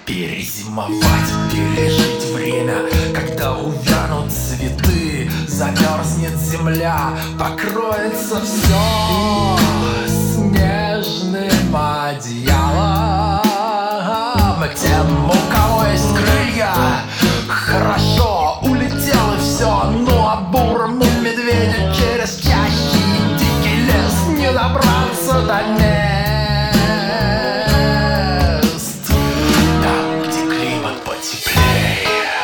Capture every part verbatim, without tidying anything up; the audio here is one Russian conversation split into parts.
Перезимовать, пережить время, когда увянут цветы, замерзнет земля, покроется все снежным одеялом. Тем, у кого есть крылья, хорошо, улетело все, но бурому медведю через чащи и дикий лес не добраться до мест, там, где климат потеплее.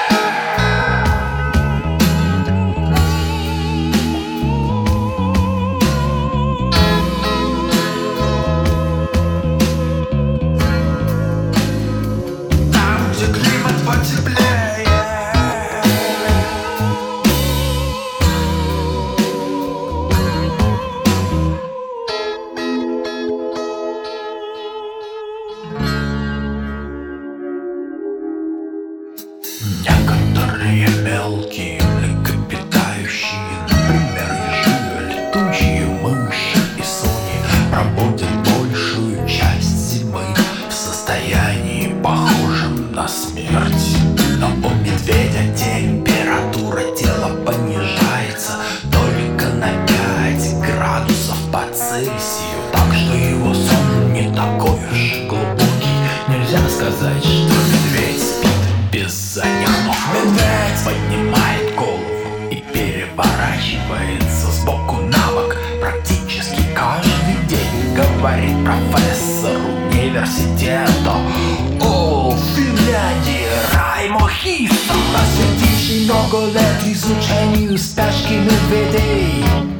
Там, где климат потеплее. Некоторые мелкие млекопитающие, например, ежи, летучие мыши и суни, проводят большую часть зимы в состоянии, похожем на смерть. Но у медведя температура тела понижается только на пять градусов по Цельсию, так что его сон не такой уж глубокий. Нельзя сказать, что медведь спит без задних ног. Медведь поднимает голову и переворачивается сбоку на бок практически каждый день, говорит профессор университета о Финляндии Раймо Хисо, посвятивший много лет изучению спячки медведей.